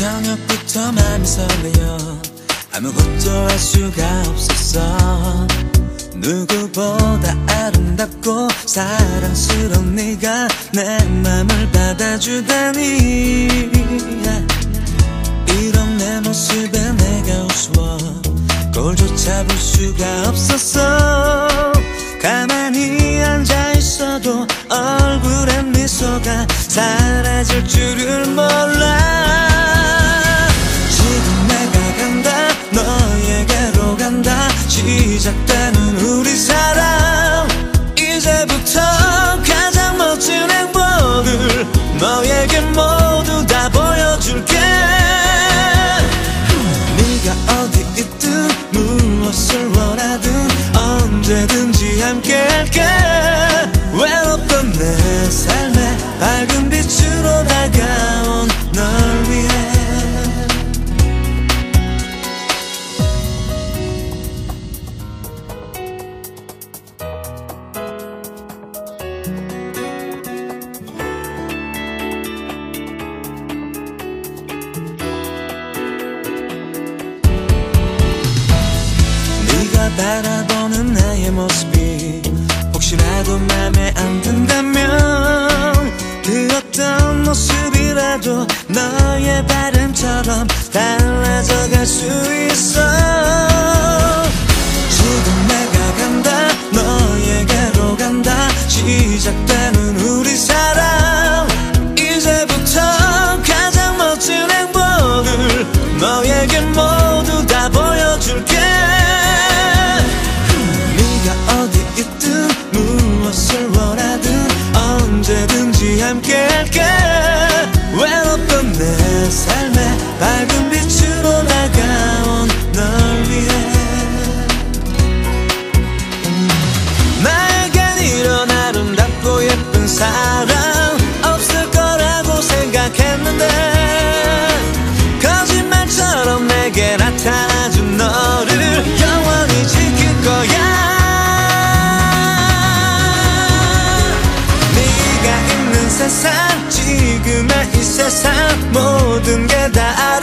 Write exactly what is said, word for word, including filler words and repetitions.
저녁부터 맘이 설레요. 아무것도 할 수가 없었어. 누구보다 아름답고 사랑스러운 네가 내 맘을 받아주다니. 이런 내 모습에 내가 우스워 꼴조차 볼 수가 없었어. 가만히 앉아있어도 얼굴엔 미소가 사라질 줄을 몰라. 지금 내가 간다, 너에게로 간다. 시작되는 우리 사랑, 이제부터 가장 멋진 행복을 너에게 모두 다 보여줄게. 네가 어디 있든 무엇을 원하든 언제든지 함께할게. 외롭던 내 삶에 밝은 빛으로 다가온 널 위해. 바라보는 나의 모습이 혹시라도 맘에 안 든다면 그 어떤 모습이라도 너의 바람처럼 달라져 갈 수 있어. 지금 내가 간다, 너에게로 간다. 시작되는 우리 사랑, 이제부터 가장 멋진 행복을 너에게 모두 다 보여줄게. 어디 있든 무엇을 원하든 언제든지 함께할게. 외롭던 내 삶에 밝은 빛으로 다가온 널 위해. 나에겐 이런 아름답고 예쁜 사랑 없을 거라고 생각했는데 거짓말처럼 내게 나타나준 너를 영원히 지킬 거야. 세상, 지금의 이 세상 모든 게 다